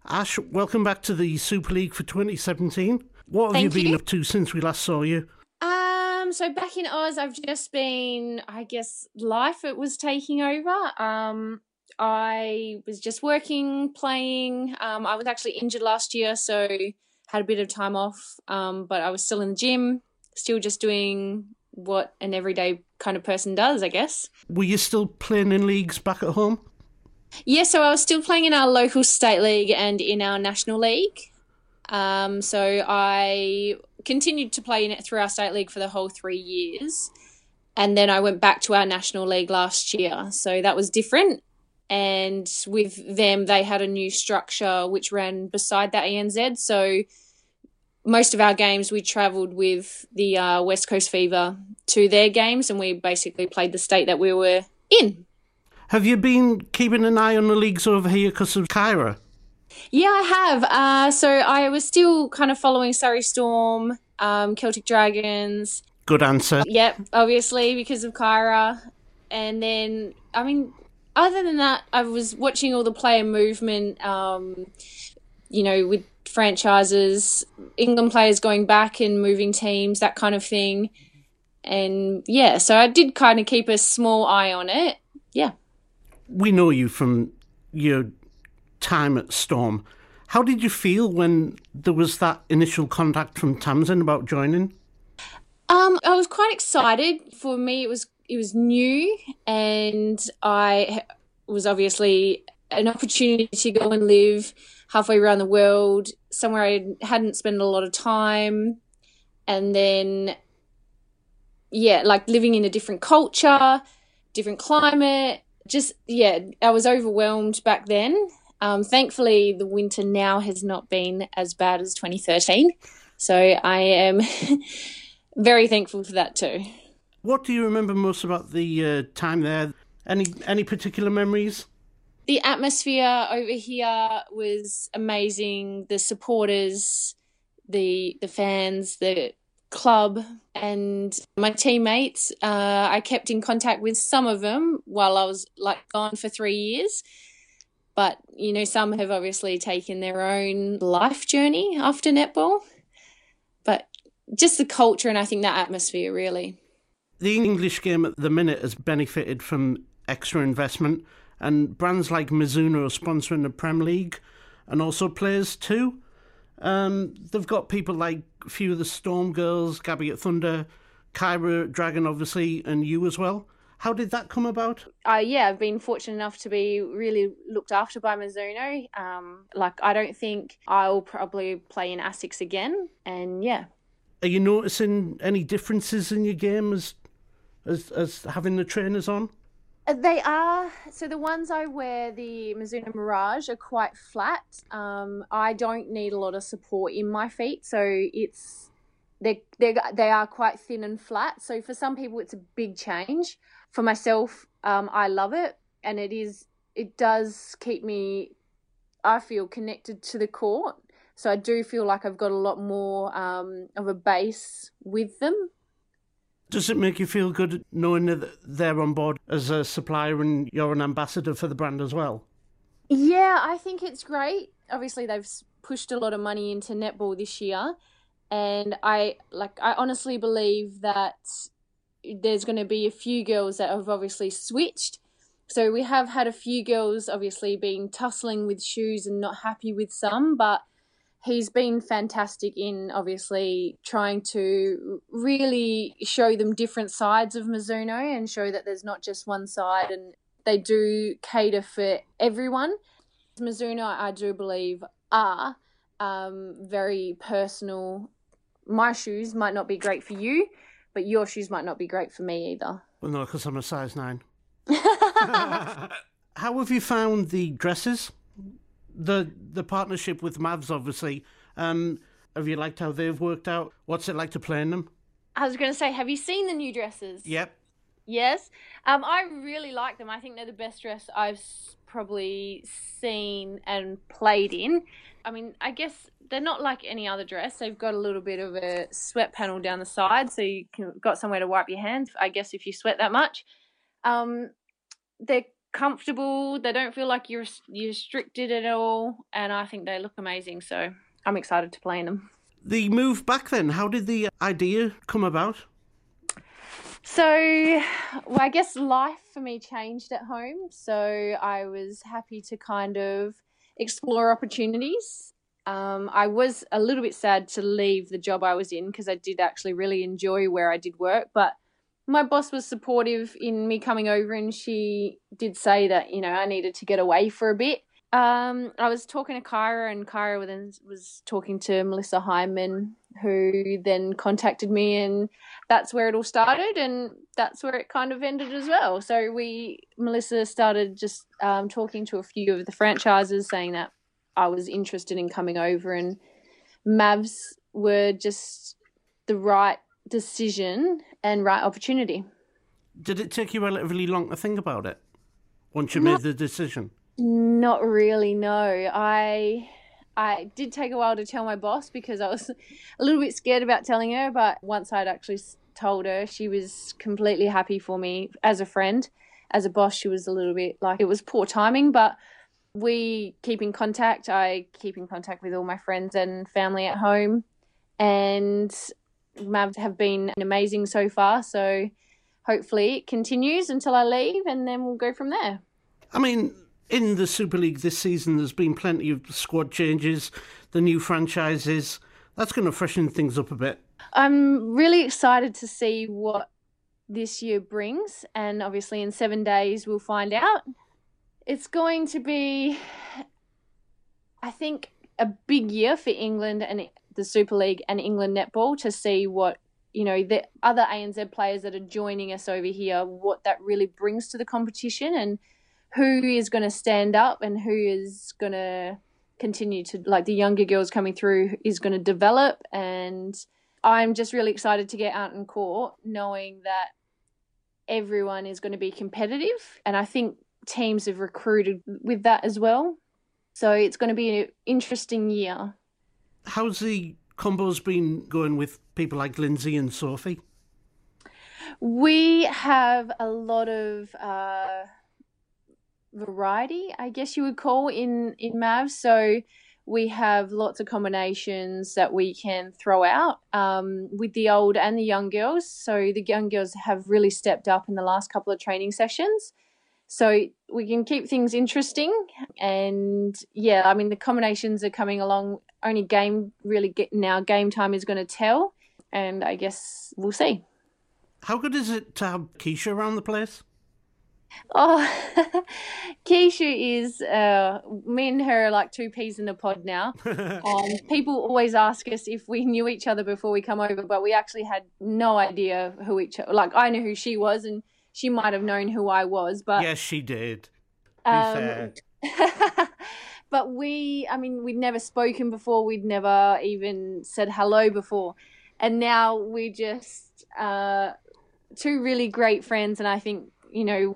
Ash, welcome back to the Super League for 2017. What have you been up to since we last saw you? So back in Oz, I've just been, I guess, life it was taking over. I was just working, playing. I was actually injured last year, so had a bit of time off. But I was still in the gym, still just doing what an everyday kind of person does, I guess. Were you still playing in leagues back at home? Yeah, so I was still playing in our local state league and in our national league. So I continued to play in it through our state league for the whole 3 years. And then I went back to our national league last year. So that was different. And with them, they had a new structure which ran beside that ANZ. So most of our games, we travelled with the West Coast Fever to their games, and we basically played the state that we were in. Have you been keeping an eye on the leagues over here because of Kyra? Yeah, I have. So I was still kind of following Surrey Storm, Celtic Dragons. Good answer. Yep, obviously because of Kyra. And then, I mean, other than that, I was watching all the player movement, with franchises, England players going back and moving teams, that kind of thing. And yeah, so I did kind of keep a small eye on it. Yeah. We know you from your time at Storm. How did you feel when there was that initial contact from Tamsin about joining? I was quite excited. For me, it was new, and I was obviously an opportunity to go and live halfway around the world, somewhere I hadn't spent a lot of time, and then, yeah, like living in a different culture, different climate. Just, yeah, I was overwhelmed back then. Thankfully, the winter now has not been as bad as 2013. So I am very thankful for that too. What do you remember most about the time there? Any particular memories? The atmosphere over here was amazing. The supporters, the fans, the club, and my teammates. I kept in contact with some of them while I was gone for 3 years. But, some have obviously taken their own life journey after netball. But just the culture and I think that atmosphere, really. The English game at the minute has benefited from extra investment, and brands like Mizuno are sponsoring the Prem League and also players too. They've got people like a few of the Storm girls, Gabby at Thunder, Kyra Dragon obviously, and you as well. How did that come about? I've been fortunate enough to be really looked after by Mizuno. I don't think I'll probably play in ASICS again, and yeah. Are you noticing any differences in your game as having the trainers on? They are. So the ones I wear, the Mizuno Mirage, are quite flat. I don't need a lot of support in my feet, so they are quite thin and flat. So for some people, it's a big change. For myself, I love it, and it does keep me, I feel, connected to the court. So I do feel like I've got a lot more of a base with them. Does it make you feel good knowing that they're on board as a supplier and you're an ambassador for the brand as well? Yeah, I think it's great. Obviously, they've pushed a lot of money into netball this year, and I honestly believe that there's going to be a few girls that have obviously switched. So we have had a few girls obviously being tussling with shoes and not happy with some, but he's been fantastic in obviously trying to really show them different sides of Mizuno and show that there's not just one side, and they do cater for everyone. Mizuno, I do believe, are very personal. My shoes might not be great for you, but your shoes might not be great for me either. Well, no, because I'm a size 9. How have you found the dresses? The partnership with Mavs, obviously. Have you liked how they've worked out? What's it like to play in them? I was going to say, have you seen the new dresses? Yep. Yes. I really like them. I think they're the best dress I've probably seen and played in. I mean, I guess they're not like any other dress. They've got a little bit of a sweat panel down the side, so you got somewhere to wipe your hands, I guess, if you sweat that much. They're comfortable. They don't feel like you're restricted at all, and I think they look amazing. So I'm excited to play in them. The move back then, how did the idea come about? So, well, I guess life for me changed at home. So I was happy to kind of explore opportunities. I was a little bit sad to leave the job I was in because I did actually really enjoy where I did work. But my boss was supportive in me coming over, and she did say that, you know, I needed to get away for a bit. I was talking to Kyra, and Kyra then was talking to Melissa Hyman, who then contacted me, and that's where it all started, and that's where it kind of ended as well. So Melissa started just talking to a few of the franchises, saying that I was interested in coming over, and Mavs were just the right decision and right opportunity. Did it take you relatively long to think about it once you made the decision? Not really, no. I did take a while to tell my boss because I was a little bit scared about telling her, but once I'd actually told her, she was completely happy for me as a friend. As a boss, she was a little bit like it was poor timing, but we keep in contact. I keep in contact with all my friends and family at home, and Mavs have been amazing so far, so hopefully it continues until I leave, and then we'll go from there. I mean, in the Super League this season, there's been plenty of squad changes, the new franchises. That's going to freshen things up a bit. I'm really excited to see what this year brings, and obviously in 7 days we'll find out. It's going to be, I think, a big year for England and the Super League and England netball to see what, you know, the other ANZ players that are joining us over here, what that really brings to the competition, and who is going to stand up and who is going to continue to, like the younger girls coming through, is going to develop. And I'm just really excited to get out in court knowing that everyone is going to be competitive. And I think teams have recruited with that as well. So it's going to be an interesting year. How's the combos been going with people like Lindsay and Sophie? We have a lot of variety, I guess you would call, in Mavs. So we have lots of combinations that we can throw out with the old and the young girls. So the young girls have really stepped up in the last couple of training sessions. So we can keep things interesting. And yeah, I mean, the combinations are coming along. Only game time is going to tell. And I guess we'll see. How good is it to have Keisha around the place? Oh, Keisha is, me and her are like two peas in a pod now. People always ask us if we knew each other before we come over, but we actually had no idea who each other, like I knew who she was and she might have known who I was. But yes, she did. Be fair. But we'd never spoken before. We'd never even said hello before. And now we're just two really great friends, and I think, you know,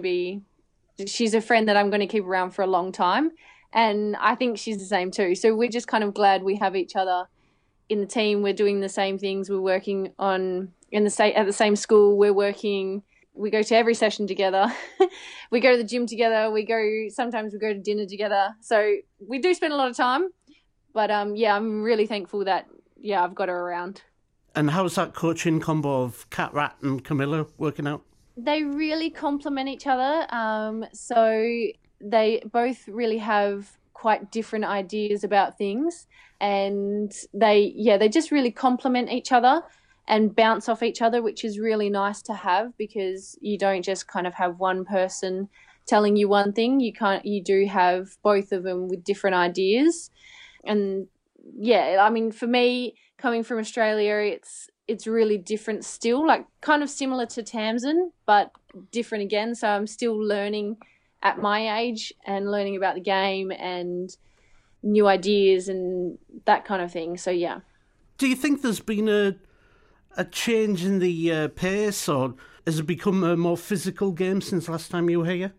she's a friend that I'm going to keep around for a long time, and I think she's the same too. So we're just kind of glad we have each other in the team. We're doing the same things. We're working at the same school. We go to every session together. We go to the gym together. Sometimes we go to dinner together. So we do spend a lot of time, but I'm really thankful that I've got her around. And how's that coaching combo of Cat Rat and Camilla working out? They really complement each other. So they both really have quite different ideas about things, and they just really complement each other and bounce off each other, which is really nice to have, because you don't just kind of have one person telling you one thing. You do have both of them with different ideas. And yeah, I mean, for me, coming from Australia, it's really different still, like kind of similar to Tamsin, but different again. So I'm still learning at my age and learning about the game and new ideas and that kind of thing. So yeah. Do you think there's been a change in the pace, or has it become a more physical game since last time you were here?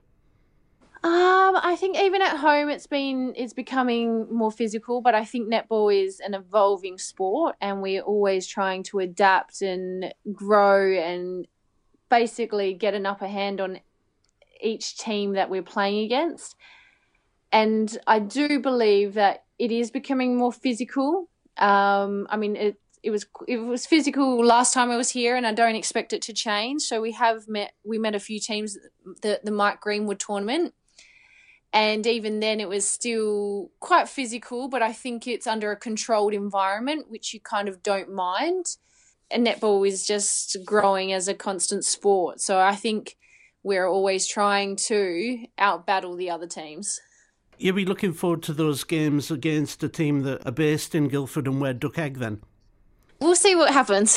I think even at home it's becoming more physical, but I think netball is an evolving sport and we're always trying to adapt and grow and basically get an upper hand on each team that we're playing against. And I do believe that it is becoming more physical. I mean, it was physical last time I was here, and I don't expect it to change. So we met a few teams at the Mike Greenwood tournament, and even then it was still quite physical, but I think it's under a controlled environment, which you kind of don't mind. And netball is just growing as a constant sport, so I think we're always trying to outbattle the other teams. You'll be looking forward to those games against a team that are based in Guildford and Ware Duck Egg then? We'll see what happens.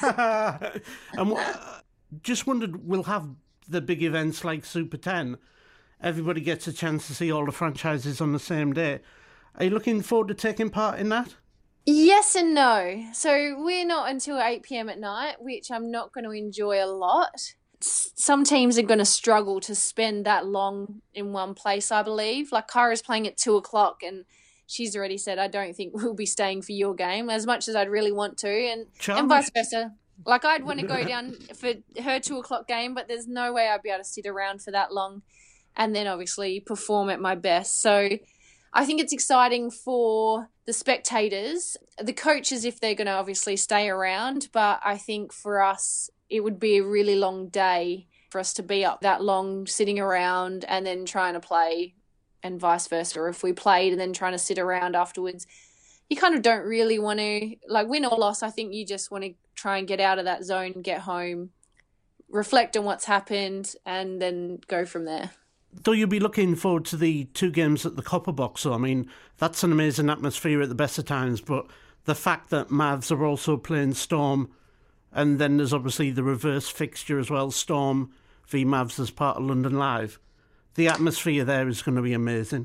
And just wondered, we'll have the big events like Super 10. Everybody gets a chance to see all the franchises on the same day. Are you looking forward to taking part in that? Yes and no. So we're not until 8 p.m. at night, which I'm not going to enjoy a lot. Some teams are going to struggle to spend that long in one place, I believe. Like Kyra's playing at 2 o'clock and she's already said, I don't think we'll be staying for your game, as much as I'd really want to, and vice versa. Like I'd want to go down for her 2 o'clock game, but there's no way I'd be able to sit around for that long and then obviously perform at my best. So I think it's exciting for the spectators, the coaches if they're going to obviously stay around, but I think for us it would be a really long day for us to be up that long sitting around and then trying to play, and vice versa. Or if we played and then trying to sit around afterwards, you kind of don't really want to, like, win or loss. I think you just want to try and get out of that zone and get home, reflect on what's happened, and then go from there. Though you'll be looking forward to the 2 games at the Copper Box, so I mean, that's an amazing atmosphere at the best of times, but the fact that Mavs are also playing Storm, and then there's obviously the reverse fixture as well, Storm v Mavs as part of London Live. The atmosphere there is going to be amazing.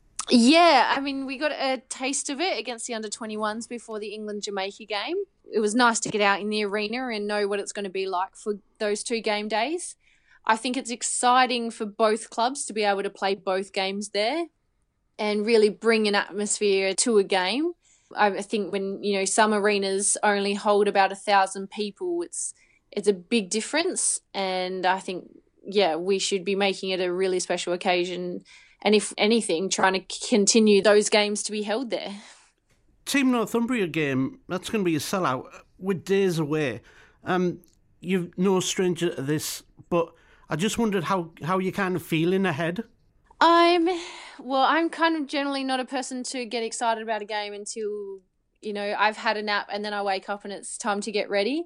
Yeah, I mean, we got a taste of it against the under-21s before the England-Jamaica game. It was nice to get out in the arena and know what it's going to be like for those 2 game days. I think it's exciting for both clubs to be able to play both games there and really bring an atmosphere to a game. I think when, some arenas only hold about 1,000 people, it's a big difference. And I think, we should be making it a really special occasion. And if anything, trying to continue those games to be held there. Team Northumbria game, that's going to be a sellout with days away. You're no stranger to this, but I just wondered how you're kind of feeling ahead. I'm kind of generally not a person to get excited about a game until, I've had a nap and then I wake up and it's time to get ready.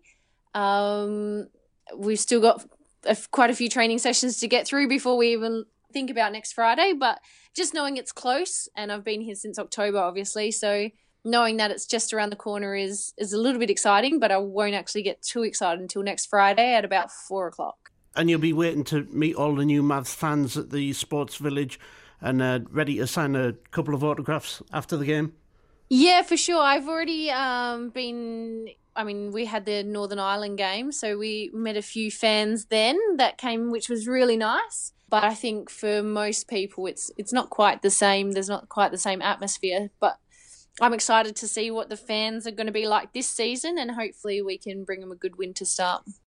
We've still got quite a few training sessions to get through before we even think about next Friday, but just knowing it's close, and I've been here since October, obviously, so knowing that it's just around the corner is a little bit exciting, but I won't actually get too excited until next Friday at about 4 o'clock. And you'll be waiting to meet all the new Mavs fans at the Sports Village and ready to sign a couple of autographs after the game? Yeah, for sure. I've already we had the Northern Ireland game, so we met a few fans then that came, which was really nice. But I think for most people, it's not quite the same. There's not quite the same atmosphere. But I'm excited to see what the fans are going to be like this season, and hopefully we can bring them a good win to start.